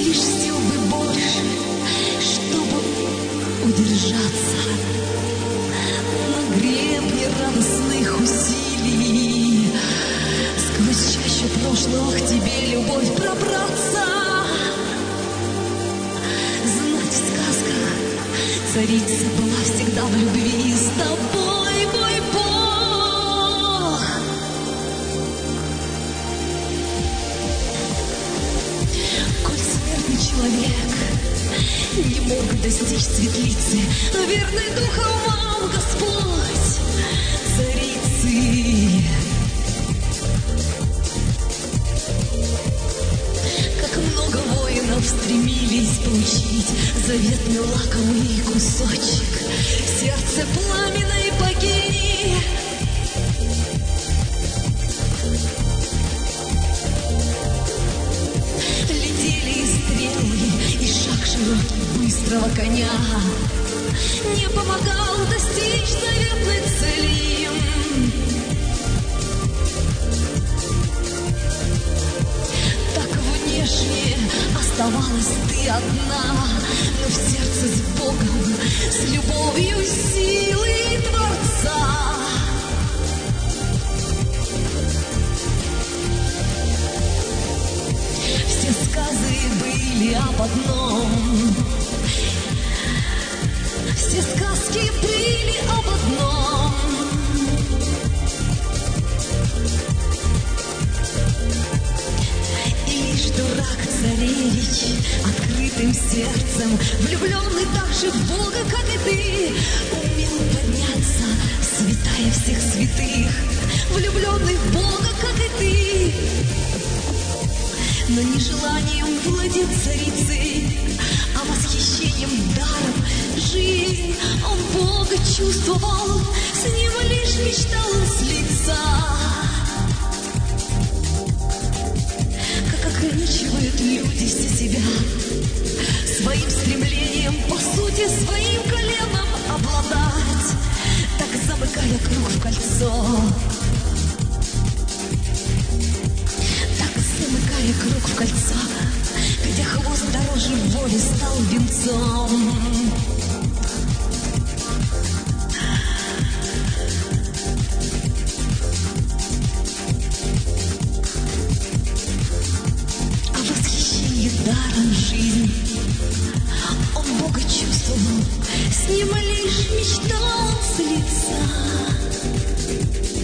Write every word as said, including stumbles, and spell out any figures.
лишь сил бы больше, чтобы удержаться на гребне радостных усилий. Сквозь чащу прошлого к тебе, любовь, пробраться. Знать, сказка царица была всегда в любви с тобой, мой Бог. Коль смертный человек не мог достичь светлицы, верный духом вам, Господь, царицы. Как много воинов стремились получить заветный лакомый кусочек сердце пламенной богини. Летели и стрелы, и шаг широкий быстрого коня не помогал достичь заветной цели. Так внешне оставалась ты одна, но в сердце с Богом, с любовью силы Творца. Все сказы были об одном, все сказки были об одном. И лишь дурак царевич, открытым сердцем, влюбленный так же в Бога, как и ты, умел подняться, святая всех святых, влюбленный в Бога, как и ты. Но не желанием владеть царицей, а восхищением даром жизнь он Бога чувствовал, с ним лишь мечтал слиться. Как ограничивают люди все себя своим стремлением, по сути, своим коленом обладать, так замыкая круг в кольцо. Замыкая круг в кольцо, где хвост дороже воли стал венцом. А восхищение даром жизни он Бога чувствовал, с ним лишь мечтал слиться.